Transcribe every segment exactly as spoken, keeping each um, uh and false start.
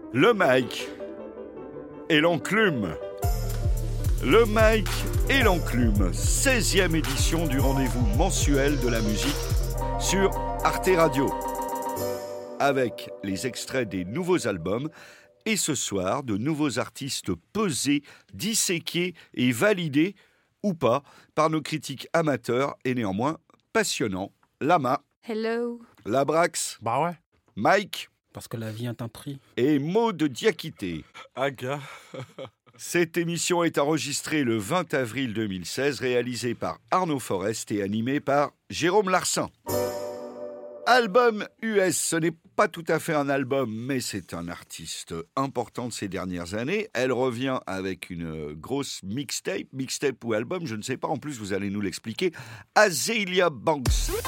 Le Mike et l'enclume. Le Mike et l'enclume, seizième édition du rendez-vous mensuel de la musique sur Arte Radio. Avec les extraits des nouveaux albums et ce soir, de nouveaux artistes pesés, disséqués et validés, ou pas, par nos critiques amateurs et néanmoins passionnants. Lama. Hello. Labrax. Bah ouais. Mike. Parce que la vie est un prix. Et Maud Diakité. Aga. Cette émission est enregistrée le vingt avril deux mille seize, réalisée par Arnaud Forest et animée par Jérôme Larsin. Album U S, ce n'est pas tout à fait un album, mais c'est un artiste important de ces dernières années. Elle revient avec une grosse mixtape, mixtape ou album, je ne sais pas, en plus vous allez nous l'expliquer. Azealia Banks.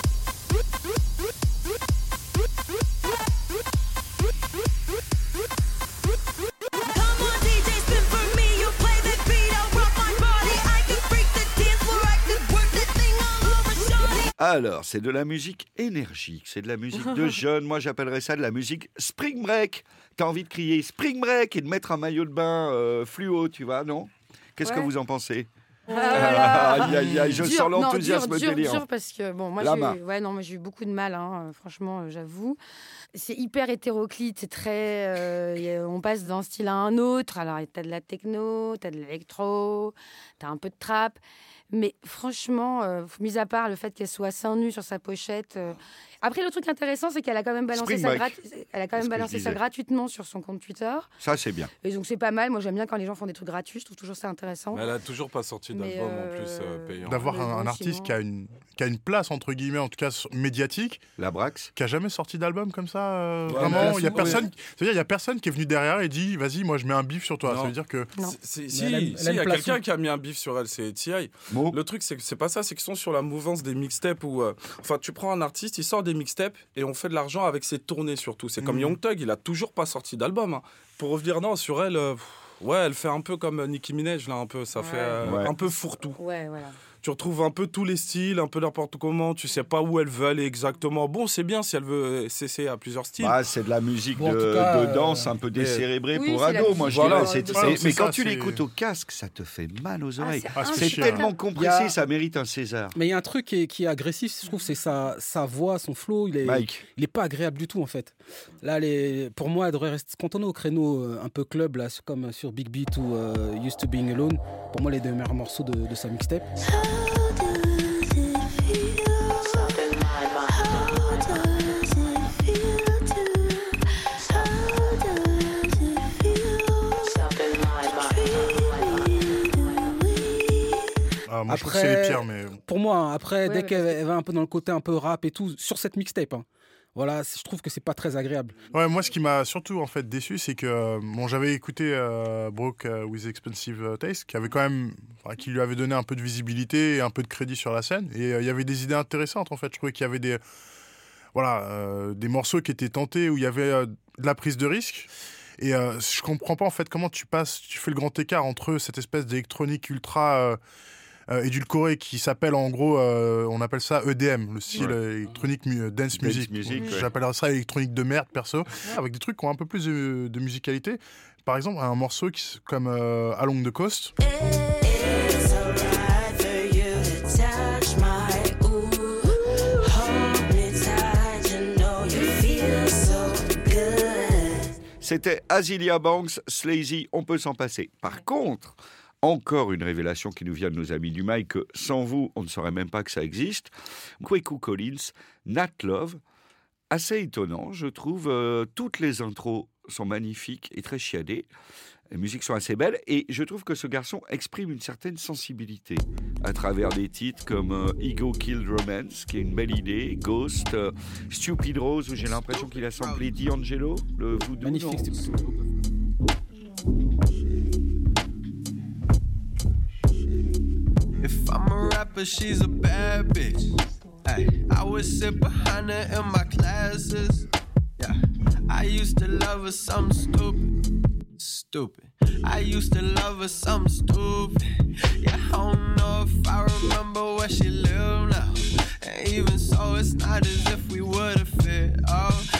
Alors, c'est de la musique énergique, c'est de la musique de jeunes. Moi, j'appellerais ça de la musique spring break. T'as envie de crier spring break et de mettre un maillot de bain euh, fluo, tu vois, non ? Qu'est-ce ouais. que vous en pensez ? Euh, voilà. Aïe, aïe, aïe, je dur, sens l'enthousiasme non, dur, dur, délirant. dur parce que, bon, moi, j'ai eu, ouais, non, moi, j'ai eu beaucoup de mal, hein, franchement, euh, j'avoue. C'est hyper hétéroclite, c'est très... Euh, on passe d'un style à un autre. Alors, t'as de la techno, t'as de l'électro, t'as un peu de trap. Mais franchement, euh, mis à part le fait qu'elle soit seins nus sur sa pochette... Euh... Après, le truc intéressant, c'est qu'elle a quand même balancé, ça, grat... Elle a quand même balancé ça gratuitement sur son compte Twitter. Ça, c'est bien. Et donc, c'est pas mal. Moi, j'aime bien quand les gens font des trucs gratuits. Je trouve toujours ça intéressant. Mais elle a toujours pas sorti d'album euh... en plus euh, payant. D'avoir un, un artiste sinon... qui, a une, qui a une place, entre guillemets, en tout cas médiatique. Labrax. Qui a jamais sorti d'album comme ça. Euh, ouais, vraiment, il y a personne. C'est-à-dire, il y a personne qui est venu derrière et dit, vas-y, moi, je mets un bif sur toi. Non. Ça veut dire que. Non. Si, si, il si, y a quelqu'un qui a mis un bif sur elle, c'est T I. Bon. Le truc, c'est que c'est pas ça, c'est qu'ils sont sur la mouvance des mixtapes où, euh, enfin, tu prends un artiste, il sort des mixtapes et on fait de l'argent avec ses tournées surtout. C'est mmh. comme Young Thug, il a toujours pas sorti d'album. Hein. Pour revenir, non, sur elle, euh, ouais, elle fait un peu comme Nicki Minaj, là, un peu. Ça ouais. fait euh, ouais. un peu fourre-tout. Ouais, voilà. Tu retrouves un peu tous les styles, un peu n'importe comment, tu sais pas où elle veut aller exactement. Bon, c'est bien si elle veut cesser à plusieurs styles. Bah, c'est de la musique bon, de, cas, de danse euh, un peu décérébrée oui, pour ados. Moi, je voilà, dirais. C'est, voilà, mais c'est quand ça, tu c'est... l'écoutes au casque, ça te fait mal aux oreilles. Ah, c'est c'est tellement compressé, a... ça mérite un César. Mais il y a un truc qui est, qui est agressif, je trouve, c'est sa, sa voix, son flow. Il est, Mike. il est pas agréable du tout, en fait. Là, les, pour moi, elle devrait rester cantonner au créneau un peu club, là, comme sur Big Beat ou uh, Used to Being Alone. Pour moi, les deux meilleurs morceaux de, de sa mixtape. Ah, moi, après, je trouve que c'est les pires, mais... Pour moi, après, ouais, dès qu'elle va un peu dans le côté un peu rap et tout, sur cette mixtape, hein, voilà, je trouve que c'est pas très agréable. Ouais, moi, ce qui m'a surtout en fait déçu, c'est que bon, j'avais écouté euh, Broke uh, with Expensive Taste, qui avait quand même, enfin, qui lui avait donné un peu de visibilité et un peu de crédit sur la scène, et il euh, y avait des idées intéressantes en fait. Je trouvais qu'il y avait des, voilà, euh, des morceaux qui étaient tentés où il y avait euh, de la prise de risque. Et euh, je comprends pas en fait comment tu passes, tu fais le grand écart entre cette espèce d'électronique ultra euh, Euh, édulcoré qui s'appelle en gros, euh, on appelle ça E D M, le style ouais. électronique mu- dance, dance music. music ouais. J'appellerais ça électronique de merde perso, avec des trucs qui ont un peu plus de, de musicalité. Par exemple, un morceau qui, comme euh, Along the Coast. C'était Azealia Banks, Slazy, on peut s'en passer. Par contre, encore une révélation qui nous vient de nos amis du Mike, que sans vous, on ne saurait même pas que ça existe. Kwaku Collins, Nat Love, assez étonnant, je trouve. Euh, toutes les intros sont magnifiques et très chiadées. Les musiques sont assez belles et je trouve que ce garçon exprime une certaine sensibilité à travers des titres comme euh, Ego Killed Romance, qui est une belle idée, Ghost, euh, Stupid Rose, où j'ai l'impression qu'il a samplé D'Angelo, le voodoo. Magnifique, Stupid Rose. If I'm a rapper, she's a bad bitch. Ay, I would sit behind her in my classes. Yeah, I used to love her something stupid, stupid. I used to love her something stupid. Yeah, I don't know if I remember where she live now. And even so, it's not as if we would have fit. Oh, yeah, she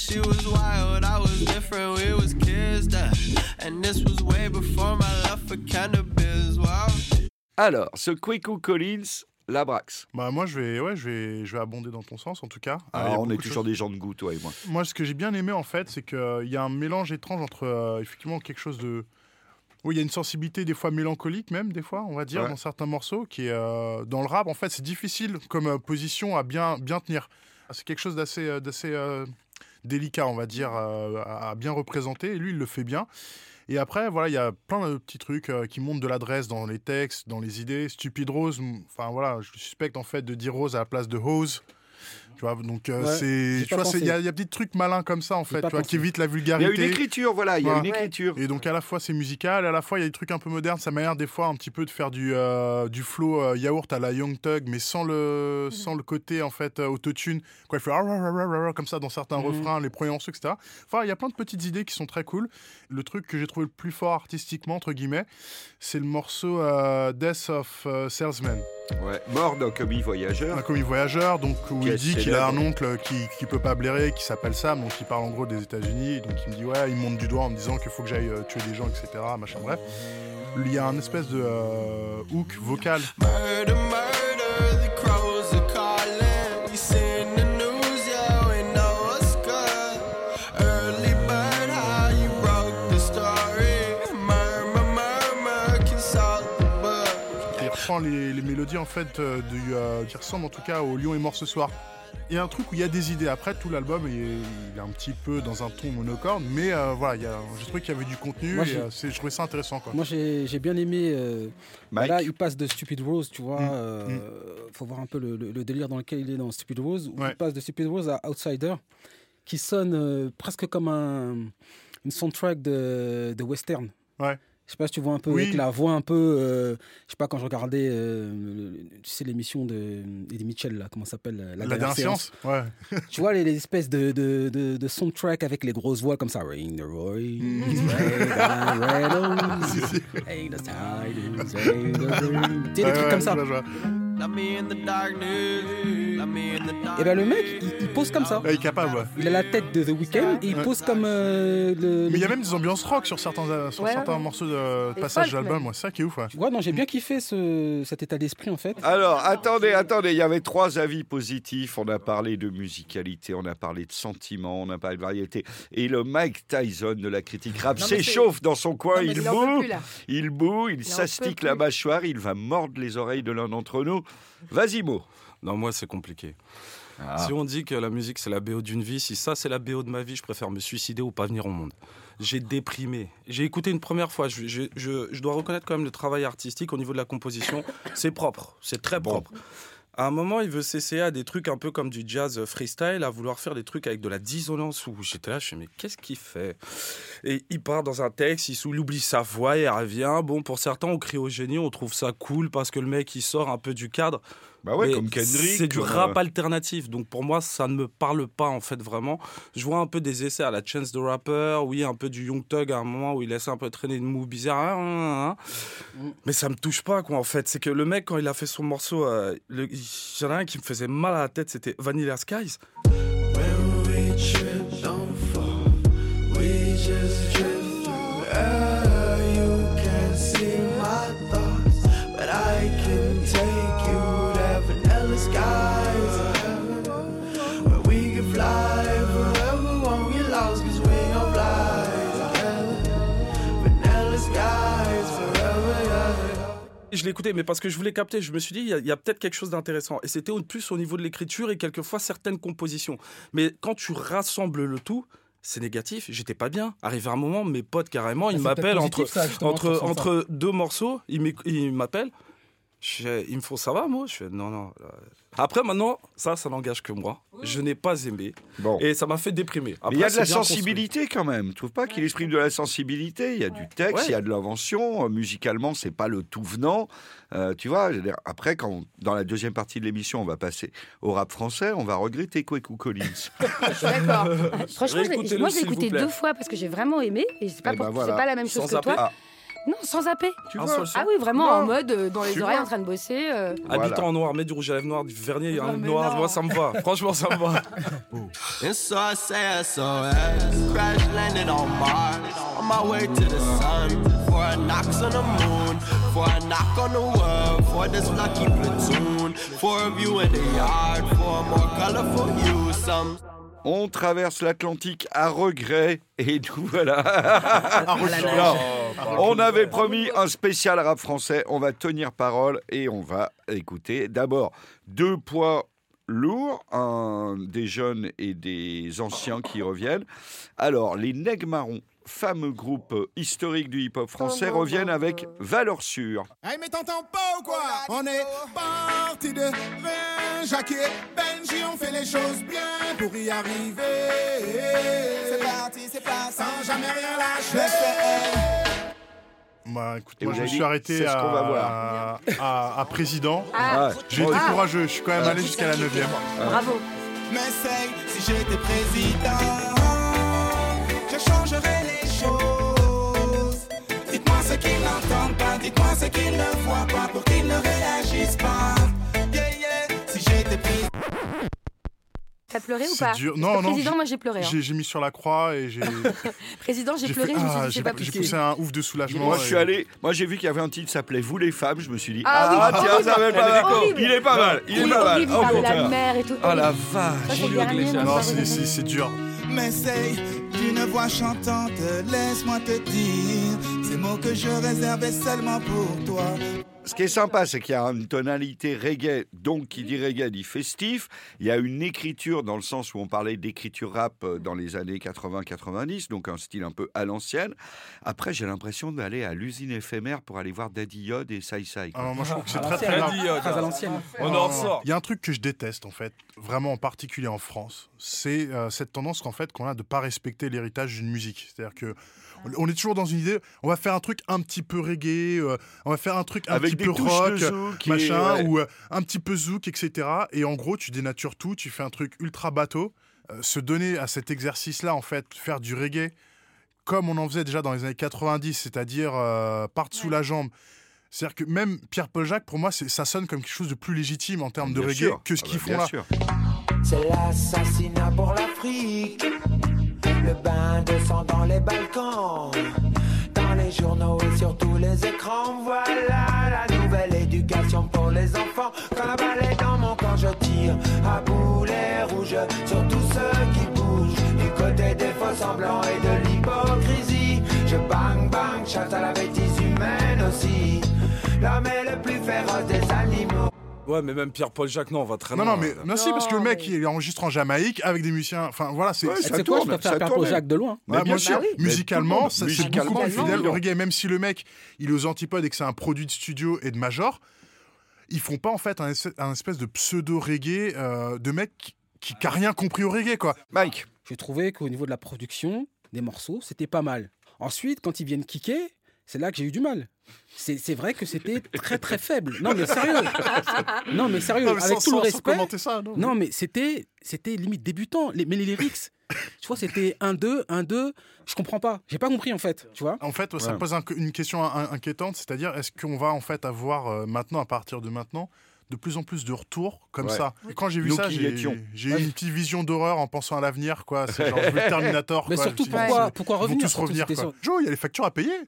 she was wild, I was different, we was kids then. And this was way before my love for cannabis, wow. Alors, ce Kwaku Collins, Labrax. Bah moi je vais ouais je vais je vais abonder dans ton sens en tout cas. Ah, on est toujours des gens de goût toi et moi. Moi ce que j'ai bien aimé en fait c'est qu'il euh, y a un mélange étrange entre euh, effectivement quelque chose de oui il y a une sensibilité des fois mélancolique même des fois on va dire ouais. dans certains morceaux qui est euh, dans le rap en fait c'est difficile comme euh, position à bien bien tenir. C'est quelque chose d'assez d'assez euh, délicat on va dire euh, à bien représenter et lui il le fait bien. Et après, voilà, il y a plein de petits trucs euh, qui montrent de l'adresse dans les textes, dans les idées. Stupid Rose, enfin voilà, je suspecte en fait de dire Rose à la place de Hose. Tu vois, donc euh, ouais, c'est, tu vois, il y a, y a des petits trucs malins comme ça en fait, tu vois, qui évitent la vulgarité. Il y a une écriture, voilà, il y a voilà. une écriture. Et donc à la fois c'est musical, à la fois il y a des trucs un peu modernes. Ça m'a l'air des fois un petit peu de faire du euh, du flow euh, yaourt à la Young Thug, mais sans le mmh. sans le côté en fait euh, autotune. Quoi, il fait ah, ah, ah, ah, comme ça dans certains mmh. refrains, les premiers morceaux, et cetera. Enfin, il y a plein de petites idées qui sont très cool. Le truc que j'ai trouvé le plus fort artistiquement entre guillemets, c'est le morceau euh, Death of uh, Salesman. Ouais, mort d'un commis voyageur. Un commis voyageur, donc où il dit qu'il a un oncle qui qui peut pas blairer, qui s'appelle Sam, donc il parle en gros des États-Unis, donc il me dit ouais, il monte du doigt en me disant qu'il faut que j'aille euh, tuer des gens, et cetera. Machin, bref. Il y a un espèce de euh, hook vocal. Murder, murder, the crows are calling. You see in the news, yeah, we know what's good. Early bird, how you broke the story. Murmur, murmur, consult the book. Il reprend les, les mélodies en fait euh, du, euh, qui ressemblent en tout cas au Lion est mort ce soir. Il y a un truc où il y a des idées. Après, tout l'album il est, il est un petit peu dans un ton monocorde, mais euh, voilà, il y a, j'ai trouvé qu'il y avait du contenu. Moi, et, euh, c'est, je trouvais ça intéressant, quoi. Moi, j'ai, j'ai bien aimé. Euh, là, il passe de Stupid Rose, tu vois. Il mmh. euh, mmh. faut voir un peu le, le, le délire dans lequel il est dans Stupid Rose. Où ouais. Il passe de Stupid Rose à Outsider, qui sonne euh, presque comme un, une soundtrack de, de western. Ouais. Je sais pas si tu vois un peu oui. avec la voix un peu, euh, je sais pas quand je regardais, euh, le, tu sais l'émission de Eddie Mitchell là, comment ça s'appelle la, la dernière séance. Ouais. Tu vois les, les espèces de, de, de, de soundtrack avec les grosses voix comme ça. Ring the Roy, tu sais des trucs comme ça. Et ben le mec, il, il pose comme ça. Ouais, il est capable. Ouais. Il a la tête de The Weeknd et il ouais. pose comme euh, le. Mais il y a même des ambiances rock sur certains, sur ouais, certains ouais. morceaux de passage d'album. Ouais, c'est ça qui est ouf. Ouais, ouais non, j'ai bien kiffé ce, cet état d'esprit en fait. Alors attendez, attendez, il y avait trois avis positifs. On a parlé de musicalité, on a parlé de sentiments, on a parlé de variété. Et le Mike Tyson de la critique rap non, s'échauffe c'est... dans son coin. Non, il, il boue, il boue, il, il s'astique la mâchoire, il va mordre les oreilles de l'un d'entre nous. Vas-y, Mo. Non, moi, c'est compliqué. Ah. Si on dit que la musique, c'est la B O d'une vie, si ça, c'est la B O de ma vie, je préfère me suicider ou pas venir au monde. J'ai déprimé. J'ai écouté une première fois. Je, je, je, je dois reconnaître quand même le travail artistique au niveau de la composition. C'est propre. C'est très propre. Bon. À un moment, il veut s'essayer à des trucs un peu comme du jazz freestyle, à vouloir faire des trucs avec de la dissonance où j'étais là, je me dis, mais qu'est-ce qu'il fait ? Et il part dans un texte, il, il oublie sa voix et il revient. Bon, pour certains, on crie au génie, on trouve ça cool parce que le mec, il sort un peu du cadre. Bah ouais, comme Kendrick. C'est du rap euh... alternatif. Donc pour moi, ça ne me parle pas en fait vraiment. Je vois un peu des essais à la Chance the Rapper, oui, un peu du Young Thug à un moment où il laisse un peu traîner une moue bizarre. Hein, hein, hein. Mais ça me touche pas quoi en fait. C'est que le mec, quand il a fait son morceau, euh, le... il y en a un qui me faisait mal à la tête, c'était Vanilla Skies. When we trip, don't fall. We just drift through air. You can't see my thoughts, but I can take you. Skies where we can fly forever when we lost cause we gon' fly together vanilla skies forever yeah. Je l'ai écouté mais parce que je voulais capter, je me suis dit il y, y a peut-être quelque chose d'intéressant et c'était au plus au niveau de l'écriture et quelquefois certaines compositions mais quand tu rassembles le tout c'est négatif, j'étais pas bien. Arrivé à un moment, mes potes carrément, ils ah, m'appellent entre, ça, entre, entre deux morceaux, ils, ils m'appellent. Je, il me faut ça va moi je fais, non non après maintenant ça ça n'engage que moi je n'ai pas aimé bon. Et ça m'a fait déprimer. Après, mais il y a de la sensibilité construit. Quand même tu trouves pas qu'il exprime de la sensibilité il y a du texte il ouais. y a de l'invention euh, musicalement c'est pas le tout venant euh, tu vois après quand dans la deuxième partie de l'émission on va passer au rap français on va regretter Kwaku Collins. Je suis d'accord franchement je moi j'ai écouté deux fois parce que j'ai vraiment aimé et c'est pas, pour, ben voilà. c'est pas la même chose Sans que toi ah. Non, sans zapper. Tu Un vois seul son. Ah oui, vraiment Non. en mode euh, dans les Tu oreilles vois. en train de bosser. euh. Voilà. Habitant en noir, mets du rouge à lèvres noir, du vernis Non, hein, mais noir, non. moi ça me va. Franchement, ça me va. And so I say S O S, crash landed on Mars, on my way to the sun, for a knocks on the moon, for a knock on the world, for this lucky platoon, for a view in the yard, for a more colorful you, some. On traverse l'Atlantique à regret et nous voilà. Non. On avait promis un spécial rap français. On va tenir parole et on va écouter d'abord deux poids lourds, un des jeunes et des anciens qui reviennent. Alors, les Nègres Marrons, fameux groupe historique du hip-hop français, reviennent avec Valeurs Sûres. Hey, mais t'entends pas ou quoi? On est parti de vingt, Jackie et Benji, on fait les choses bien pour y arriver. C'est parti, c'est parti, sans jamais rien lâcher. Bah, écoute, Et moi vous je me avez suis dit, arrêté c'est ce qu'on va à, voir. à, à président. Ah, J'ai été courageux, je suis quand même allé jusqu'à la neuvième. bravo. Mais c'est, si j'étais président, je changerais les choses. Dites-moi ce qu'ils n'entendent pas, dites-moi ce qu'ils ne voient pas pour qu'ils ne réagissent pas. Yeah, yeah, si j'étais président. T'as pleuré ou C'est pas? dur. Parce Non, que non, Président, j'ai- moi j'ai pleuré. hein. J'ai j'ai mis sur la croix et j'ai Président, j'ai j'ai pleuré, fait- je me suis ah, dit, j'ai c'est pas j'ai possible. poussé un ouf de soulagement. Moi, je suis et- allé. Moi, j'ai vu qu'il y avait un titre qui s'appelait Vous les femmes. Je me suis dit, Ah ah, oui, tiens, ça va être pas mal. horrible. Il est pas mal. Il est Oui, pas mal. horrible, il Au parle de la contraire. mer et tout. Ah la horrible. Ça, vache. c'est le dernier, moi, Non, je c'est- parle de c'est mer. c'est dur. M'essaye d'une voix chantante, laisse-moi te dire ces mots que je réservais seulement pour toi. Ce qui est sympa, c'est qu'il y a une tonalité reggae, donc qui dit reggae dit festif. Il y a une écriture dans le sens où on parlait d'écriture rap dans les années quatre-vingts quatre-vingt-dix, donc un style un peu à l'ancienne. Après, j'ai l'impression d'aller à l'usine éphémère pour aller voir Daddy Yod et Sai Sai. Alors, moi, je trouve que c'est À très l'ancienne. très grave. Dit, euh, Très à l'ancienne. On en ressort. Il y a un truc que je déteste en fait, vraiment en particulier en France, c'est euh, cette tendance qu'en fait qu'on a de pas respecter l'héritage d'une musique. C'est-à-dire que on- on est toujours dans une idée, on va faire un truc un petit peu reggae, euh, on va faire un truc un Avec petit des peu touches rock, de zouk et- machin, ouais. ou euh, un petit peu zouk, et cetera. Et en gros, tu dénatures tout, tu fais un truc ultra bateau. Euh, se donner à cet exercice-là, en fait, faire du reggae comme on en faisait déjà dans les années quatre-vingt-dix, c'est-à-dire euh, part sous la jambe. C'est-à-dire que même Pierre-Paul Jacques, pour moi, c'est- ça sonne comme quelque chose de plus légitime en termes de Bien reggae sûr. que ce Ah qu'ils bah, font bien là. sûr. C'est l'assassinat pour l'Afrique. Le bain de sang dans les balcons, dans les journaux et sur tous les écrans. Voilà la nouvelle éducation pour les enfants. Quand la balle est dans mon corps, je tire à boulet rouge sur tous ceux qui bougent. Du côté des faux semblants et de l'hypocrisie, je bang bang, chasse à la bêtise humaine aussi. L'homme est le plus féroce des animaux. Ouais, mais même Pierre-Paul Jacques, non, on va très Non, loin. non, mais non, si, parce que le Non, mec, mais- il enregistre en Jamaïque avec des musiciens. Enfin, voilà, c'est. Ouais, c'est- ça C'est quoi, je tourne, préfère ça Pierre-Paul tourne. Jacques de loin. Ouais, Mais moi bien aussi, sûr. Bah oui. Mais musicalement, tout le monde, ça, c'est musicalement, beaucoup plus fidèle. Le évidemment. reggae, même si le mec, il est aux antipodes et que c'est un produit de studio et de major, ils font pas en fait un, espèce- un espèce de pseudo-reggae euh, de mec qui, qui, qui a rien compris au reggae, quoi. Mike, J'ai trouvé qu'au niveau de la production des morceaux, c'était pas mal. Ensuite, quand ils viennent kicker, c'est là que j'ai eu du mal. C'est c'est vrai que c'était très très faible. Non mais sérieux. Non mais sérieux, Non, mais avec sans- tout le sans- sans respect. commenter ça, non. Non mais c'était c'était limite débutant. Les- mais les lyrics, tu vois, c'était un deux un deux. Je comprends pas. J'ai pas compris en fait. Tu vois. En fait, ça Ouais. pose un- une question in- inquiétante, c'est-à-dire est-ce qu'on va en fait avoir euh, maintenant, à partir de maintenant, de plus en plus de retours comme Ouais. ça. Et quand j'ai vu Nous ça, qui y j'ai étions. j'ai eu une petite vision d'horreur en pensant à l'avenir, quoi. C'est genre, je veux le Terminator, Mais quoi. surtout Je me suis dit, pourquoi c'est- pourquoi ils vont revenir tous surtout, revenir, c'était quoi. sûr. Joe, il y a les factures à payer.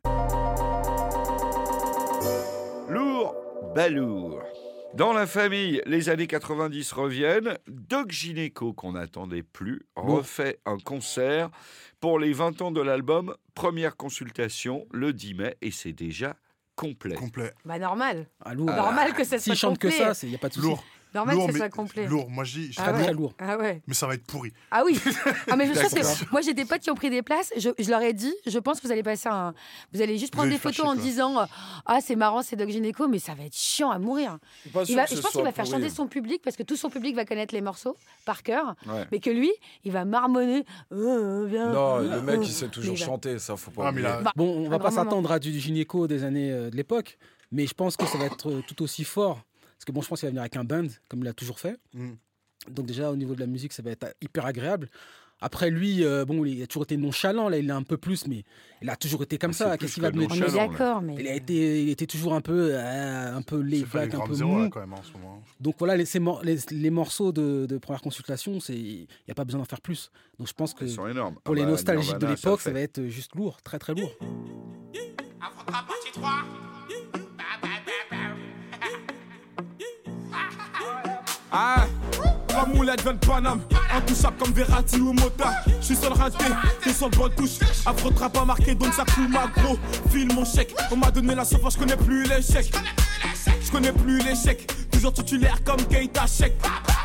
lourd, balourd. Dans la famille, les années quatre-vingt-dix reviennent. Doc Gynéco, qu'on n'attendait plus, refait un concert pour les vingt ans de l'album. Première consultation le dix mai et c'est déjà complet. Complet. Bah normal. Ah, lourd. Normal que ça soit S'ils chantent que complet. ça, il y a pas de souci. Lourd. Normal lourd, que ça mais soit complet. lourd. Moi, je dis, je Ah serais ouais. lourd, Très lourd. Ah ouais. mais ça va être pourri. Ah oui. Ah mais je pense D'accord. que moi j'ai des potes qui ont pris des places. Je, je leur ai dit, je pense que vous allez passer un, vous allez juste Vous prendre allez des faire photos en chier, quoi. disant euh, ah c'est marrant c'est Doc Gynéco mais ça va être chiant à mourir. Je suis pas Il sûr va, que je ce pense qu'il soit va faire pourri. chanter son public parce que tout son public va connaître les morceaux par cœur. Ouais. Mais que lui, il va marmonner. Euh, viens, Non, euh, le mec, euh. il sait toujours Mais il va- chanter, ça, faut pas Ah, mais oublier. là- Bah, Bon, on va un pas grand moment. s'attendre à du gynéco des années euh, de l'époque, mais je pense que ça va être euh, tout aussi fort. Parce que bon, je pense qu'il va venir avec un band, comme il a toujours fait. Mm. Donc déjà, au niveau de la musique, ça va être hyper agréable. Après, lui, euh, bon, il a toujours été nonchalant. Là, il est un peu plus, mais il a toujours été comme ah, ça. Qu'est-ce qu'il va donner? On est d'accord, mais... Il, a été, il était toujours un peu, euh, un peu laid back, un peu mou. Là, quand même, en ce moment. Donc voilà, les, les, les morceaux de, de première consultation, il n'y a pas besoin d'en faire plus. Donc je pense que pour ah les bah, nostalgiques Nirvana, de l'époque, ça, ça va être juste lourd, très très lourd. Affrontera partie trois. Ah, Ramoulette vient de Paname, intouchable comme Verratti ou Mota. J'suis sur le raté, t'es sur le bon touche. Affrontera pas marqué, donc ça coule ma gros. File mon chèque, on m'a donné la sauce, j'connais plus l'échec. J'connais plus l'échec, toujours titulaire comme Keita Sheck.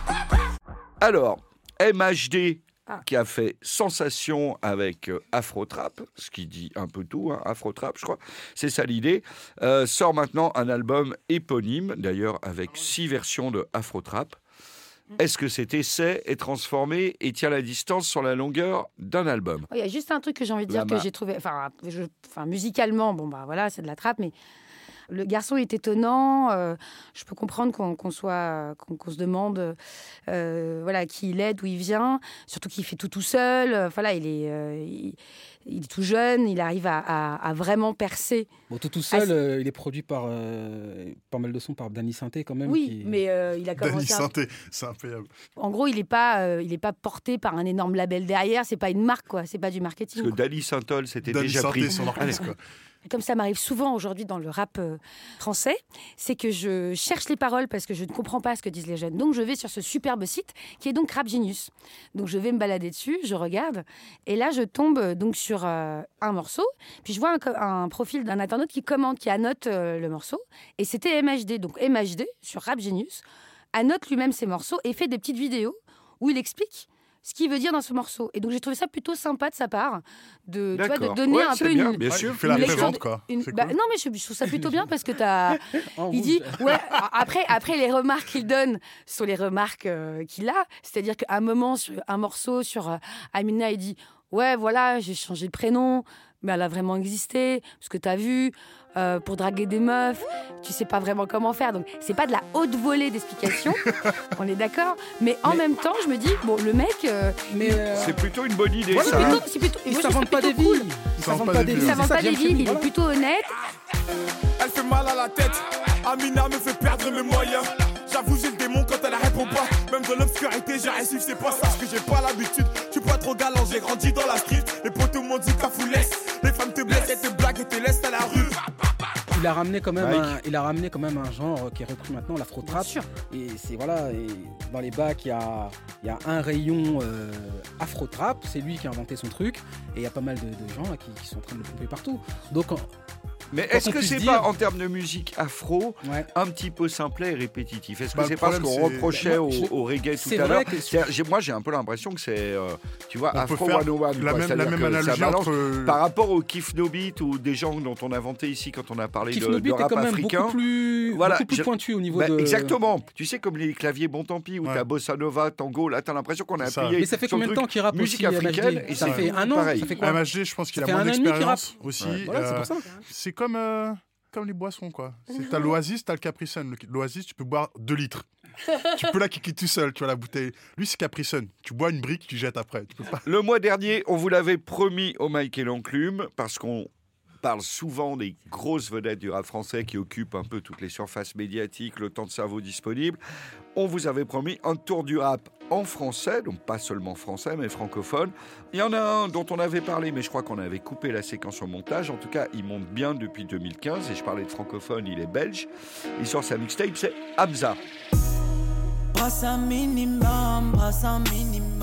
Alors, M H D ah. qui a fait sensation avec euh, Afrotrap, ce qui dit un peu tout, hein, Afrotrap, je crois, c'est ça l'idée, euh, sort maintenant un album éponyme, d'ailleurs avec six versions de Afrotrap. Est-ce que cet essai est transformé et tient la distance sur la longueur d'un album? Il y a juste un truc que j'ai envie de dire Lama. que j'ai trouvé, enfin, je, enfin musicalement, bon bah voilà, c'est de la trappe, mais le garçon est étonnant. Euh, je peux comprendre qu'on, qu'on soit, qu'on, qu'on se demande, euh, voilà, qui il est, d'où il vient. Surtout qu'il fait tout tout seul. Euh, voilà, il est, euh, il, il est tout jeune. Il arrive à, à, à vraiment percer. Bon, tout tout seul, euh, il est produit par euh, pas mal de sons par Danny Sainté quand même. Oui, qui... mais euh, il a commencé. Danny Sainté, c'est incroyable. En gros, il n'est pas, euh, il est pas porté par un énorme label derrière. C'est pas une marque, quoi. C'est pas du marketing. Parce que Danny Saintol, c'était Danny déjà Sainté, pris. Son orchestre, quoi. Comme ça m'arrive souvent aujourd'hui dans le rap euh, français, c'est que je cherche les paroles parce que je ne comprends pas ce que disent les jeunes. Donc je vais sur ce superbe site qui est donc Rap Genius. Donc je vais me balader dessus, je regarde, et là je tombe euh, donc sur euh, un morceau, puis je vois un, un profil d'un internaute qui commente, qui annote euh, le morceau, et c'était M H D. Donc M H D sur Rap Genius annote lui-même ses morceaux et fait des petites vidéos où il explique ce qu'il veut dire dans ce morceau. Et donc j'ai trouvé ça plutôt sympa de sa part de, tu vois, de donner ouais, un peu bien, une, bien sûr. Il fait la présente, quoi. Une, c'est bah, cool. Non, mais je, je trouve ça plutôt bien parce que t'as. Il dit ouais. Après, après les remarques qu'il donne sont les remarques euh, qu'il a. C'est-à-dire qu'à un moment, sur un morceau sur euh, Amina, il dit ouais, voilà, j'ai changé de prénom, mais elle a vraiment existé. Parce que t'as vu. Euh, pour draguer des meufs, tu sais pas vraiment comment faire. Donc, c'est pas de la haute volée d'explications, on est d'accord. Mais en mais... même temps, je me dis, bon, le mec. Euh, mais euh... C'est plutôt une bonne idée. Voilà, ça. C'est plutôt, c'est plutôt, il s'invente pas des vies. Cool. Il s'invente pas des vies. Il s'invente pas des vies, il est plutôt honnête. Elle fait mal à la tête. Amina me fait perdre mes moyens. J'avoue, j'ai le démon quand elle répond pas. Même dans l'obscurité, j'ai réussi, c'est pas ça. Parce que j'ai pas l'habitude. Je suis pas trop galant, j'ai grandi dans la street. Les potos m'ont dit qu'à foulaisse. Les femmes te blessent, elles te blaguent et te laissent à la rue. Il a ramené quand même un, il a ramené quand même un genre qui est repris maintenant, l'afro-trap. Et c'est voilà, et dans les bacs il y a, il y a un rayon euh, afro-trap, c'est lui qui a inventé son truc, et il y a pas mal de, de gens là, qui, qui sont en train de le pomper partout. Donc en, mais est-ce que c'est dire... pas, en termes de musique afro, ouais. un petit peu simplet et répétitif? Est-ce que bah, c'est pas ce qu'on c'est... reprochait bah, au, je... au reggae tout à l'heure j'ai, Moi, j'ai un peu l'impression que c'est, euh, tu vois, on Afro faire cent un. La même, la même analogie entre... Par rapport au Kiff No Beat ou des gens dont on a inventé ici quand on a parlé Kiff de, No Beat de rap est quand même africain. Beaucoup plus, voilà, beaucoup plus pointu au niveau bah, de... Exactement. Tu sais, comme les claviers Bon Tant Pis, où ouais. t'as Bossa Nova, Tango, là, t'as l'impression qu'on a appuyé. Mais ça fait combien de temps qu'il rappe musique aussi, africaine? Et ça fait un an. Ça fait quoi? M H D, je pense qu'il a moins d'expérience aussi. Voilà, c'est pour ça. C'est comme. Comme les boissons, quoi. C'est, t'as l'Oasis, t'as le Capri Sun. L'Oasis, tu peux boire deux litres. Tu peux la kicker tout seul, tu vois, la bouteille. Lui, c'est Capri Sun. Tu bois une brique, tu jettes après. Tu peux pas... Le mois dernier, on vous l'avait promis au Mike et l'Enclume, parce qu'on parle souvent des grosses vedettes du rap français qui occupent un peu toutes les surfaces médiatiques, le temps de cerveau disponible. On vous avait promis un tour du rap en français, donc pas seulement français, mais francophone. Il y en a un dont on avait parlé, mais je crois qu'on avait coupé la séquence au montage. En tout cas, il monte bien depuis deux mille quinze, et je parlais de francophone, il est belge. Il sort sa mixtape, c'est Hamza. Brasse un minimum, brasse un minimum.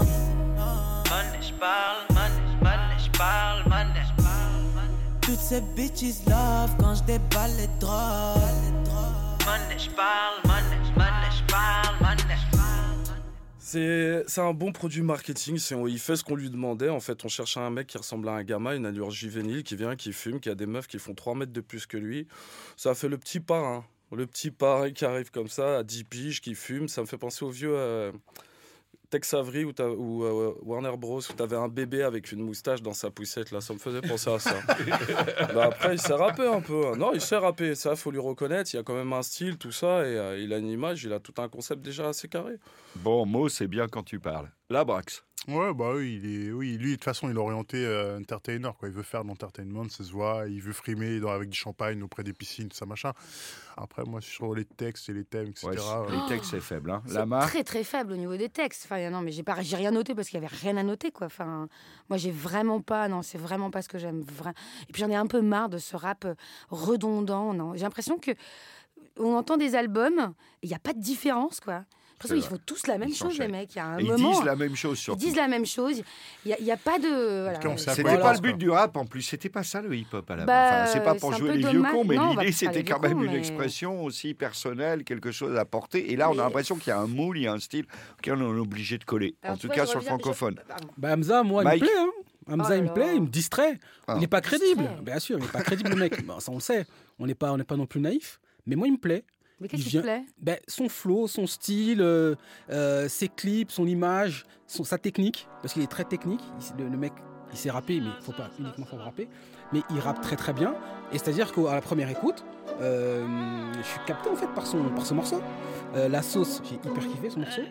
Money, je parle, money, money, je parle, money. Toutes ces bitches love quand je déballe les drogues. Money, je parle, money, money, je parle, money. C'est, c'est un bon produit marketing, c'est, il fait ce qu'on lui demandait. En fait, on cherchait un mec qui ressemble à un gamin, une allure juvénile, qui vient, qui fume, qui a des meufs qui font trois mètres de plus que lui. Ça a fait le petit parrain. Le petit parrain qui arrive comme ça, à dix piges, qui fume. Ça me fait penser au vieux euh, Tex Avery ou, ou euh, Warner Bros. Où t'avais un bébé avec une moustache dans sa poussette. Là, ça me faisait penser à ça. Bah après, il sait rapper un peu. Non, il sait rapper. Ça, faut lui reconnaître. Il y a quand même un style, tout ça. Et euh, il a une image, il a tout un concept déjà assez carré. Bon, Mo, c'est bien quand tu parles. La Brax. Ouais, bah oui, il est, oui, lui, de toute façon, il est orienté euh, entertainer, quoi. Il veut faire de l'entertainment, ça se voit. Il veut frimer dans, avec du champagne auprès des piscines, tout ça, machin. Après, moi, sur les textes et les thèmes, et cetera. Ouais, les textes, c'est faible. Hein. C'est Lama très, très faible au niveau des textes. Enfin, non, mais j'ai, pas, j'ai rien noté parce qu'il n'y avait rien à noter, quoi. Enfin, moi, j'ai vraiment pas... Non, c'est vraiment pas ce que j'aime. Vra... Et puis, j'en ai un peu marre de ce rap redondant. Non. J'ai l'impression que on entend des albums, il n'y a pas de différence, quoi. J'ai l'impression qu'ils font tous la même ils chose, les mecs. Il y a un ils moment, disent la même chose, surtout. Ils disent la même chose. Il n'y a, a pas de... Voilà. C'était voilà, pas le but quoi. Du rap, en plus. C'était pas ça, le hip-hop, à la base. Bah, enfin, c'est pas pour c'est jouer les vieux cons, mais non, l'idée, c'était quand même cons, une mais... expression aussi personnelle, quelque chose à porter. Et là, on mais... a l'impression qu'il y a un moule, il y a un style auquel on est obligé de coller. Alors, en tout cas, sur le francophone. Bah, Hamza, moi, il me plaît, hein. Hamza, il me plaît, il me distrait. Il n'est pas crédible. Bien sûr, il n'est pas crédible, le mec. Ça, on le sait. On n'est pas non plus naïf. Mais moi, il me plaît. Mais qu'est-ce qui te plaît ? Ben, son flow, son style, euh, euh, ses clips, son image, son, sa technique, parce qu'il est très technique. Il, le, le mec, il sait rapper, mais il ne faut pas uniquement savoir rapper. Mais il rappe très très bien. Et c'est-à-dire qu'à la première écoute, euh, je suis capté en fait par, son, par ce morceau. Euh, la sauce, j'ai hyper kiffé ce morceau.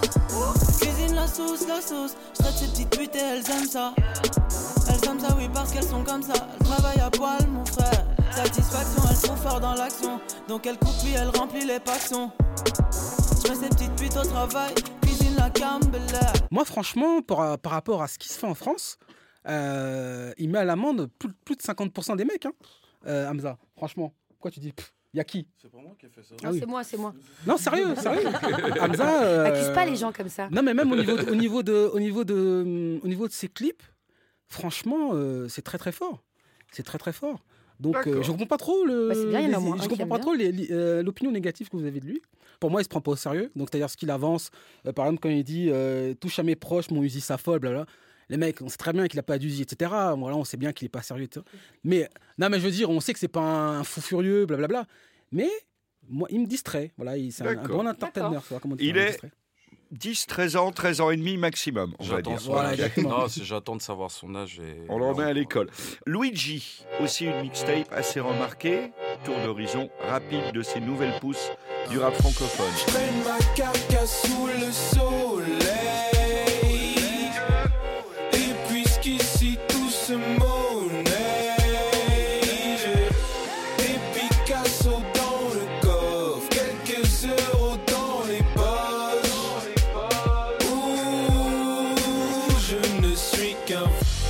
Cuisine la sauce, la sauce. Je traite ces petites putes et elles aiment ça. Elles aiment ça, oui, parce qu'elles sont comme ça. Elles travaillent à poil, mon frère. Satisfaction, elles sont fortes dans l'action. Donc elle coupe puis elle remplit les passions. Je mets ces petites putes au travail. Cuisine la Campbell. Moi franchement, par, par rapport à ce qui se fait en France, euh, il met à l'amende plus, plus de cinquante pour cent des mecs, hein, euh, Hamza. Franchement, pourquoi tu dis il y a qui ? C'est pas moi qui ai fait ça. Non, ah oui. c'est moi, c'est moi. Non, sérieux, sérieux. Hamza. Euh... Accuse pas les gens comme ça. Non, mais même au niveau, de, au niveau de, au niveau de, au niveau de ses clips, franchement, euh, c'est très très fort. C'est très très fort. Donc euh, je comprends pas trop le. Bah, bien, les, moi, je comprends pas bien. trop les, les, euh, l'opinion négative que vous avez de lui. Pour moi, il se prend pas au sérieux. Donc c'est-à-dire ce qu'il avance. Euh, par exemple, quand il dit euh, touche à mes proches, mon Uzi s'affole, blablabla. Les mecs, on sait très bien qu'il a pas d'Uzi, et cetera. Voilà, on sait bien qu'il est pas sérieux. Et cetera. Mais non, mais je veux dire, on sait que c'est pas un fou furieux, blablabla. Mais moi, il me distrait. Voilà, il, c'est un, un bon entertainer. Il est dix, treize ans, treize ans et demi maximum, on j'attends va dire. Voilà, non, si j'attends de savoir son âge. Et... On le remet à l'école. Luigi, aussi une mixtape assez remarquée. Tour d'horizon rapide de ses nouvelles pousses du rap francophone. Je traîne ma carcasse sous le soleil. Et puisqu'ici tout se monnaie, des Picasso dans le coffre, quelques euros dans les poches. Ouh, je ne suis qu'un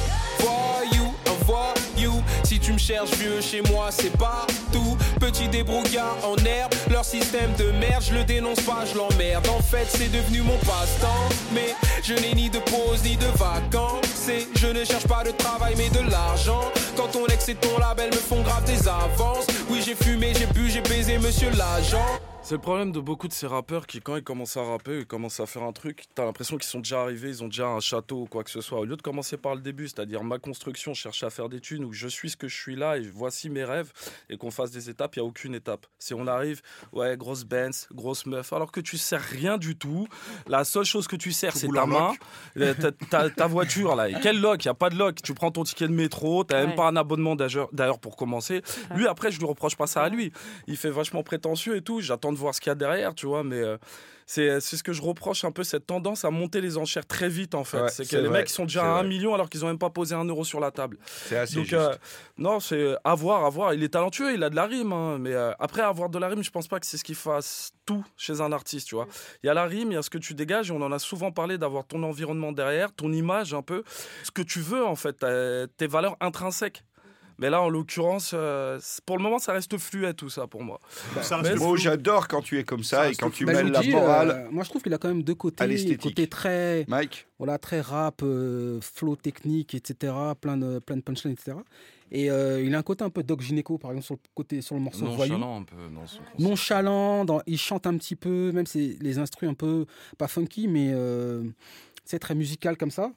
voyou, un voyou. Si tu me cherches vieux chez moi, c'est pas tout. Petit débrouillard en herbe, leur système de merde, je le dénonce pas, je l'emmerde. En fait, c'est devenu mon passe-temps, mais je n'ai ni de pause ni de vacances. Et je ne cherche pas de travail, mais de l'argent. Quand ton ex et ton label me font grave des avances. Oui, j'ai fumé, j'ai bu, j'ai baisé, monsieur l'agent. C'est le problème de beaucoup de ces rappeurs qui, quand ils commencent à rapper, ils commencent à faire un truc, t'as l'impression qu'ils sont déjà arrivés, ils ont déjà un château ou quoi que ce soit. Au lieu de commencer par le début, c'est-à-dire ma construction, chercher à faire des thunes, où je suis ce que je suis là et voici mes rêves, et qu'on fasse des étapes, il n'y a aucune étape. Si on arrive, ouais, grosse Benz, grosse meuf, alors que tu sers rien du tout, la seule chose que tu sers, c'est ta main, ta, ta, ta voiture, là. Et quel lock ? Il n'y a pas de lock. Tu prends ton ticket de métro, t'as ouais. même pas un abonnement d'ailleurs pour commencer. Lui, après, je lui reproche pas ça à lui. Il fait vachement prétentieux et tout, j'attends de voir ce qu'il y a derrière, tu vois, mais euh, c'est, c'est ce que je reproche un peu, cette tendance à monter les enchères très vite, en fait. Ouais, c'est que c'est les vrai, mecs sont déjà à un million alors qu'ils n'ont même pas posé un euro sur la table. C'est assez Donc, juste. Euh, non, c'est à voir, à voir. Il est talentueux, il a de la rime, hein, mais euh, après, avoir de la rime, je pense pas que c'est ce qui fasse tout chez un artiste, tu vois. Il y a la rime, il y a ce que tu dégages, et on en a souvent parlé, d'avoir ton environnement derrière, ton image un peu, ce que tu veux, en fait, tes valeurs intrinsèques. Mais là, en l'occurrence, euh, pour le moment, ça reste fluet, tout ça, pour moi. Bah, mais moi, j'adore quand tu es comme ça, ça et quand tu mêles la morale. Euh, moi, je trouve qu'il a quand même deux côtés. Un côté très, Mike. Voilà, très rap, euh, flow technique, et cetera, plein de, plein de punchlines, et cetera. Et euh, il a un côté un peu Doc Gynéco, par exemple, sur le, côté, sur le morceau Voyou. Nonchalant un peu. Dans son Nonchalant, dans, il chante un petit peu, même c'est les instrus un peu, pas funky, mais euh, c'est très musical comme ça.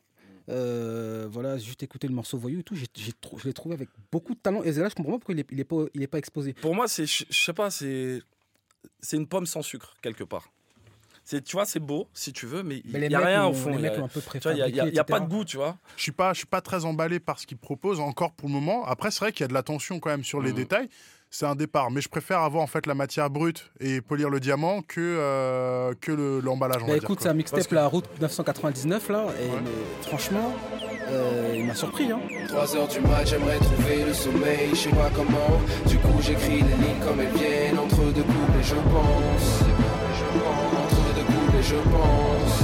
Euh, voilà, juste écouter le morceau Voyou et tout, j'ai, j'ai, je l'ai trouvé avec beaucoup de talent. Et là, je comprends pas pourquoi il est, il est pas, il est pas exposé. Pour moi, c'est, je sais pas, c'est, c'est une pomme sans sucre quelque part. C'est, tu vois, c'est beau si tu veux, mais il n'y a rien ont, au fond. Les mecs l'ont un peu préfabriqué. Il n'y a, a, a pas de goût, tu vois. Je suis pas, je suis pas très emballé par ce qu'il propose encore pour le moment. Après, c'est vrai qu'il y a de la tension quand même sur les mmh. détails. c'est un départ. Mais je préfère avoir en fait la matière brute et polir le diamant que, euh, que le, l'emballage. On bah va écoute, dire, c'est un mixtape, que... la route neuf cent quatre-vingt-dix-neuf là, et ouais. mais, franchement, euh, il m'a surpris. Hein. trois heures du mat, j'aimerais trouver le sommeil, je sais pas comment. Du coup, j'écris les lignes comme elles viennent, entre deux couples et je pense. Entre deux couples et je pense.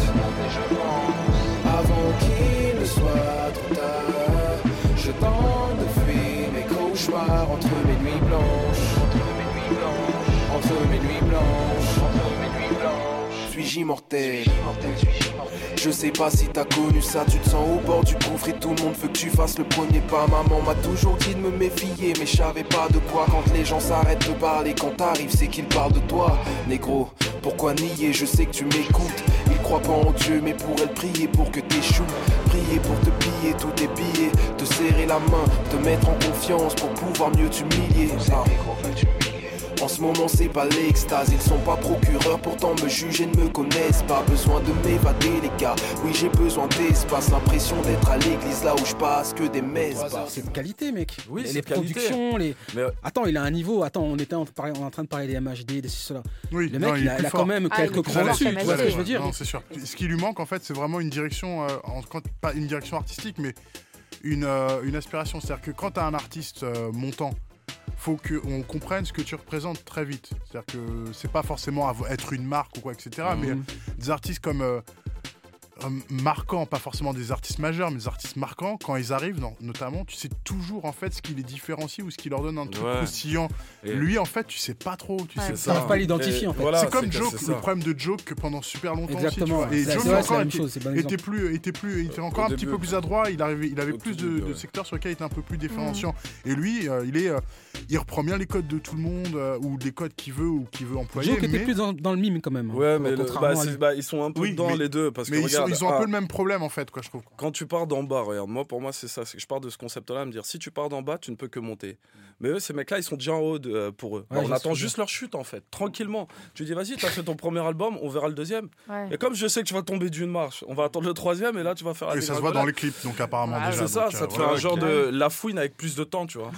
Avant qu'il ne soit trop tard, je tente de fuir mes cauchemars entre mes nuits blanches. Entre mes nuits blanches. Entre mes nuits blanches. Entre mes nuits blanches. Suis-je immortel? Je sais pas si t'as connu ça, tu te sens au bord du gouffre et tout le monde veut que tu fasses le premier pas. Maman m'a toujours dit de me méfier, mais je savais pas de quoi. Quand les gens s'arrêtent de parler, quand t'arrives, c'est qu'ils parlent de toi. Négro, pourquoi nier? Je sais que tu m'écoutes. Ils croient pas en Dieu, mais pourraient prier pour que t'échoues. Prier pour te piller tous tes billets, te serrer la main, te mettre en confiance pour pouvoir mieux t'humilier. Ah. En ce moment c'est pas l'extase, ils sont pas procureurs, pourtant me jugent et ne me connaissent pas. Besoin de m'évader les gars, oui j'ai besoin d'espace. L'impression d'être à l'église là où je passe que des messes. C'est de qualité mec, oui, les, les productions, les... Mais... Attends il a un niveau, attends on était en, en train de parler des M H D, des ceci, cela. Oui, le mec non, il, il a, il a quand même ah, quelques grands dessus, tu vois ce que je veux dire. Non c'est sûr, ce qui lui manque en fait c'est vraiment une direction, euh, en, quand, pas une direction artistique mais une, euh, une aspiration. C'est-à-dire que quand t'as un artiste euh, montant, faut qu'on comprenne ce que tu représentes très vite. C'est-à-dire que c'est pas forcément être une marque ou quoi, et cetera. Mmh. Mais des artistes comme euh, euh, marquants, pas forcément des artistes majeurs, mais des artistes marquants, quand ils arrivent, non, notamment, tu sais toujours en fait ce qui les différencie ou ce qui leur donne un truc ouais. croustillant. Et lui, en fait, tu sais pas trop. Tu ouais, sais ça. pas l'identifier en fait. Voilà, c'est comme c'est Joke, le problème de Joke que pendant super longtemps exactement, aussi. Tu vois. Et c'est, Joke c'est vrai, encore c'est était, chose, c'est était plus, était plus, il était encore Au un début, petit peu plus adroit. Il arrivait, il avait plus de, début, de ouais. secteurs sur lesquels il était un peu plus différenciant. Mmh. Et lui, euh, il est, euh, il reprend bien les codes de tout le monde euh, ou les codes qu'il veut ou qu'il veut employer. Joke mais... était plus dans, dans le mime quand même. Ouais, mais le, bah, c'est, bah, ils sont un peu oui, dans mais, les deux parce que mais regarde, ils, sont, ils ont ah, un peu le même problème en fait, quoi, je trouve. Quand tu pars d'en bas, regarde, moi pour moi c'est ça, c'est que je pars de ce concept-là, à me dire si tu pars d'en bas, tu ne peux que monter. Mais eux, ces mecs-là, ils sont déjà en haut de, euh, pour eux. Ouais, alors, on attend juste leur chute en fait, tranquillement. Tu dis vas-y, t'as fait ton premier album, on verra le deuxième. Ouais. Et comme je sais que tu vas tomber d'une marche, on va attendre le troisième et là tu vas faire. Et ça se voit dans les clips, donc apparemment ah, déjà. C'est ça, donc, ça te euh, fait ouais, un genre okay. de la fouine avec plus de temps, tu vois.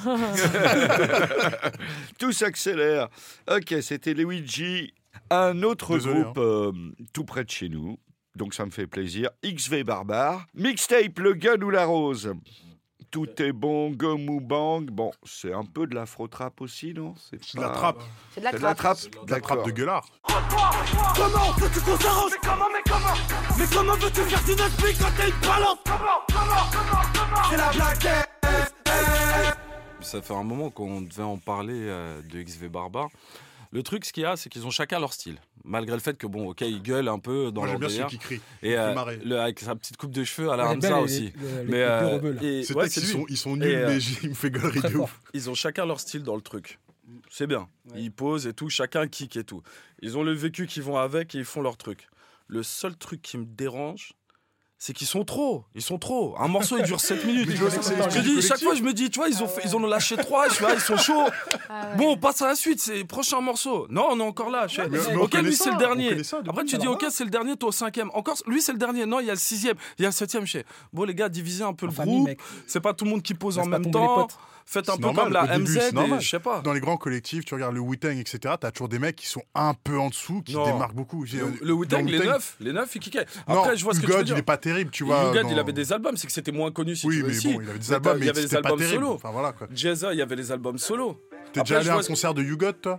Tout s'accélère. Ok, c'était Luigi. Un autre Désolé, groupe hein. euh, tout près de chez nous, donc ça me fait plaisir. X V Barbare. Mixtape Le Gun ou la Rose. Tout est bon, gomme ou bang. Bon, c'est un peu de l'afro-trap aussi, non? C'est, c'est pas... de la trappe. C'est de la c'est trappe. De la trappe, c'est de la trappe de gueulard. Comment veux-tu qu'on s'arrange? Mais comment, mais comment? Mais comment veux-tu faire du neuf quand t'es une balance? Comment, comment, comment, comment? C'est la blaguette. Ça fait un moment qu'on devait en parler euh, de X V Barbare. Le truc, ce qu'il y a, c'est qu'ils ont chacun leur style. Malgré le fait que, bon, ok, ils gueulent un peu dans Moi, leur j'aime bien délire. Celui qui crie. Et euh, le, avec sa petite coupe de cheveux à la ouais, Hamza les, aussi. Les, les, mais, les euh, rebeux, et, c'est ouais, qu'ils c'est sont, ils sont nuls, et, mais euh, il me fait galerie de ouf. Ils ont chacun leur style dans le truc. C'est bien. Ouais. Ils posent et tout, chacun kick et tout. Ils ont le vécu qui vont avec et ils font leur truc. Le seul truc qui me dérange, c'est qu'ils sont trop, ils sont trop. Un morceau il dure sept minutes. Mais c'est, c'est, je dis, chaque fois je me dis, tu vois, ils ont, fait, ils en ont lâché trois, je suis là, ils sont chauds. Ah ouais. Bon, on passe à la suite, c'est le prochain morceau. Non, on est encore là. Je fais, mais, mais ok, lui ça, c'est le dernier. Ça, après tu dis, ok, c'est le dernier, toi au cinquième. Encore, lui c'est le dernier. Non, il y a le sixième, il y a le septième. Je fais, bon les gars, divisez un peu en le famille, groupe. Mec. C'est pas tout le monde qui pose en même temps. Faites un peu normal, comme la M Z, et, je sais pas. Dans les grands collectifs, tu regardes le Wu-Tang, et cetera, t'as toujours des mecs qui sont un peu en dessous, qui non. démarquent beaucoup. Le, le Wu-Tang, les neufs, les neufs, ils kickaient. Après, non, je vois ce que tu veux dire. Il est pas terrible, tu vois. Ugod, dans... il avait des albums, c'est que c'était moins connu si oui, tu veux mais ici. bon, il avait des albums, mais il y avait des albums solo. Enfin voilà quoi. Jazza, il y avait les albums solo. T'es déjà allé à un concert de Ugod, toi?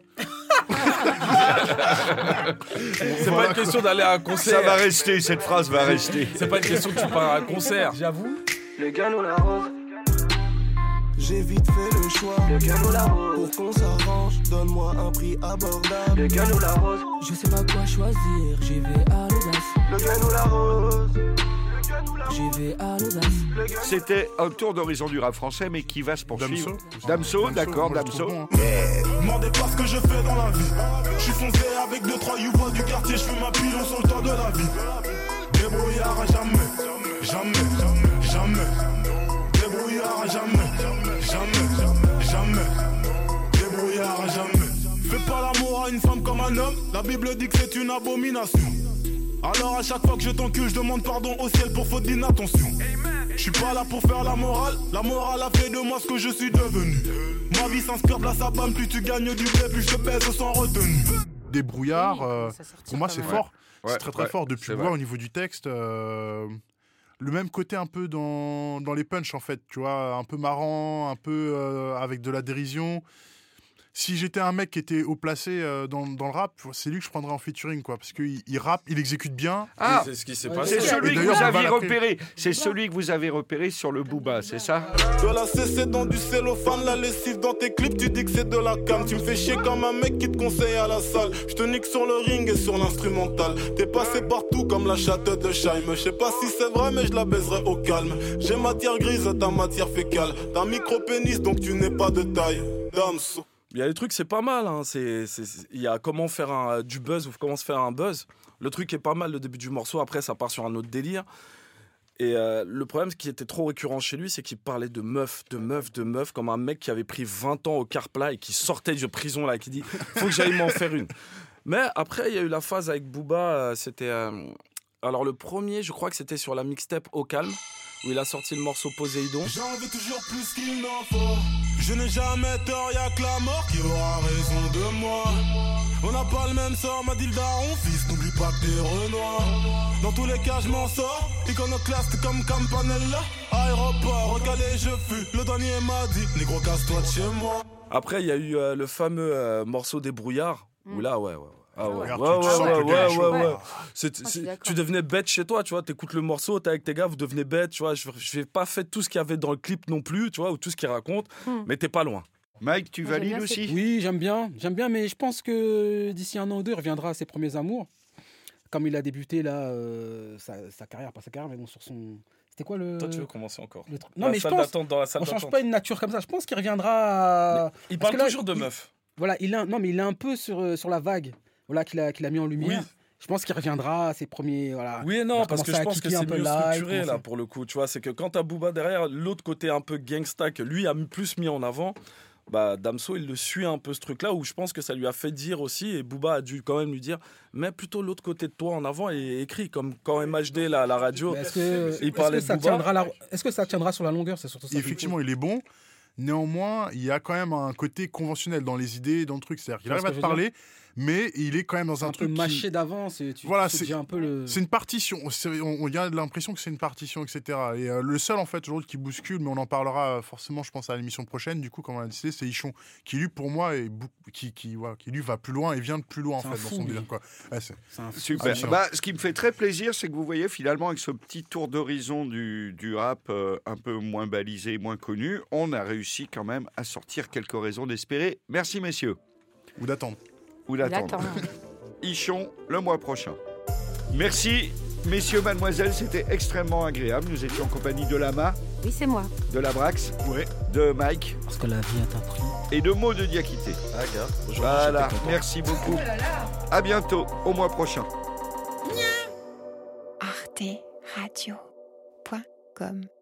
C'est pas une question d'aller à un concert. Ça va rester, cette phrase va rester. C'est pas une question que tu pars à un concert. J'avoue. Le gars ou la rose. J'ai vite fait le choix. Le gun ou la rose. Pour qu'on s'arrange, donne-moi un prix abordable. Le gun ou la rose. Je sais pas quoi choisir, j'y vais à l'audace. Le gun ou la rose. J'y vais à l'audace. C'était un tour d'horizon du rap français, mais qui va se poursuivre. Damso, Damso, d'accord, Damso. Bon. Demandez pas ce que je fais dans la vie. Je suis foncé avec deux trois youvois du quartier, je fais ma pile, on le temps de la vie. Débrouillard à jamais, jamais, jamais. Débrouillard à jamais, jamais, jamais. Débrouillard à jamais. Fais pas l'amour à une femme comme un homme. La Bible dit que c'est une abomination. Alors à chaque fois que je t'encule, je demande pardon au ciel pour faute d'inattention. Je suis pas là pour faire la morale. La morale a fait de moi ce que je suis devenu. Ma vie s'inspire de la sabane. Plus tu gagnes du blé, plus je te pèse sans retenue. Des brouillards, euh, pour moi c'est fort. Ouais. C'est très très ouais, fort. Depuis le voir au niveau du texte, euh, le même côté un peu dans, dans les punchs en fait. Tu vois, un peu marrant, un peu euh, avec de la dérision. Si j'étais un mec qui était haut placé euh, dans, dans le rap, c'est lui que je prendrais en featuring, quoi, parce qu'il il rappe, il exécute bien. Ah, c'est ce qui s'est ouais, passé. C'est celui que vous avez repéré. C'est celui que vous avez repéré sur le Booba, c'est ça? De la C C dans du cellophane, la lessive dans tes clips, tu dis que c'est de la cam. Tu me fais chier comme un mec qui te conseille à la salle. Je te nique sur le ring et sur l'instrumental. T'es passé partout comme la chatte de Scheim. Je sais pas si c'est vrai, mais je la baiserai au calme. J'ai matière grise, ta matière fécale. T'as micro-pénis, donc tu n'es pas de taille. Damso. Il y a des trucs, c'est pas mal. Hein. C'est, c'est, il y a comment faire un, du buzz ou comment se faire un buzz. Le truc est pas mal, le début du morceau. Après, ça part sur un autre délire. Et euh, le problème, ce qui était trop récurrent chez lui, c'est qu'il parlait de meuf, de meuf, de meuf, comme un mec qui avait pris vingt ans au Carpla et qui sortait de prison là, qui dit « faut que j'aille m'en faire une ». Mais après, il y a eu la phase avec Booba. Euh, c'était, euh... alors le premier, je crois que c'était sur la mixtape Au Calme, où il a sorti le morceau Poséidon. J'en veux toujours plus qu'il n'en faut. Je n'ai jamais tort, y'a que la mort qui aura raison de moi. On n'a pas le même sort, m'a dit le daron. Fils, n'oublie pas que t'es Renoir. Dans tous les cas, je m'en sors. Iconoclaste comme Campanella. Aéroport, recalé, je fus. Le dernier m'a dit, négro, casse-toi de chez moi. Après, il y a eu euh, le fameux euh, morceau des brouillards. Mmh. Où là, ouais, ouais. Ah ouais, Regarde, ouais, tu, ouais, tu ouais, ouais, ouais, ouais, ouais. C'est, c'est, c'est, tu devenais bête chez toi, tu vois, t'écoutes le morceau, t'es avec tes gars, vous devenez bête, tu vois, je, je vais pas faire tout ce qu'il y avait dans le clip non plus, tu vois, ou tout ce qu'il raconte, hmm. mais t'es pas loin. Mike, tu Moi, valides aussi? Oui, j'aime bien, j'aime bien, mais je pense que d'ici un an ou deux, il reviendra à ses premiers amours. Comme il a débuté là, euh, sa, sa carrière, pas sa carrière, mais bon, sur son... C'était quoi le... Toi, tu veux commencer encore le tr... Non, la mais salle je pense, d'attente, dans la salle on d'attente. change pas une nature comme ça, je pense qu'il reviendra... À... Il parle là, toujours de il... meufs. Voilà, il est, non, mais il est un peu sur, sur la vague. Voilà, qu'il a, qu'il a mis en lumière. Oui. Je pense qu'il reviendra à ses premiers. Voilà, oui et non, parce que je pense que c'est mieux structuré live, là pour le coup. Tu vois, c'est que quand t'as Booba derrière, l'autre côté un peu gangsta que lui a plus mis en avant, bah Damso il le suit un peu ce truc-là où je pense que ça lui a fait dire aussi et Booba a dû quand même lui dire, mets plutôt l'autre côté de toi en avant et écris comme quand M H D la, la radio. Est-ce que, il parlait est-ce que de Booba. Tiendra la, est-ce que ça tiendra sur la longueur, c'est surtout ça. Effectivement, il est bon. Néanmoins, il y a quand même un côté conventionnel dans les idées, dans le truc. C'est-à-dire qu'il arrive à te parler, mais il est quand même dans un, un truc peu mâché qui... d'avance. Et tu, voilà, tu c'est, un peu le... c'est une partition. C'est, on, on a l'impression que c'est une partition, et cetera. Et euh, le seul, en fait, aujourd'hui, qui bouscule, mais on en parlera forcément, je pense, à l'émission prochaine, du coup, comme on a décidé, c'est Ichon, qui, lui, pour moi, est bou- qui, qui, voilà, qui, lui, va plus loin et vient de plus loin, c'est en fait, fou, dans son délire, quoi. Ouais, c'est... C'est un super. Ah, bah, ce qui me fait très plaisir, c'est que vous voyez, finalement, avec ce petit tour d'horizon du, du rap euh, un peu moins balisé, moins connu, on a réussi quand même à sortir quelques raisons d'espérer. Merci, messieurs. Ou d'attendre. Ou d'attendre. Ichon, le mois prochain. Merci, messieurs, mademoiselles, c'était extrêmement agréable. Nous étions en compagnie de Lama. Oui, c'est moi. De Labrax. Oui. De Mike. Parce que la vie est un prix. Et de Maud de Diakité. Ah, regarde. Voilà, merci beaucoup. Oh là là. À bientôt, au mois prochain. arte radio point com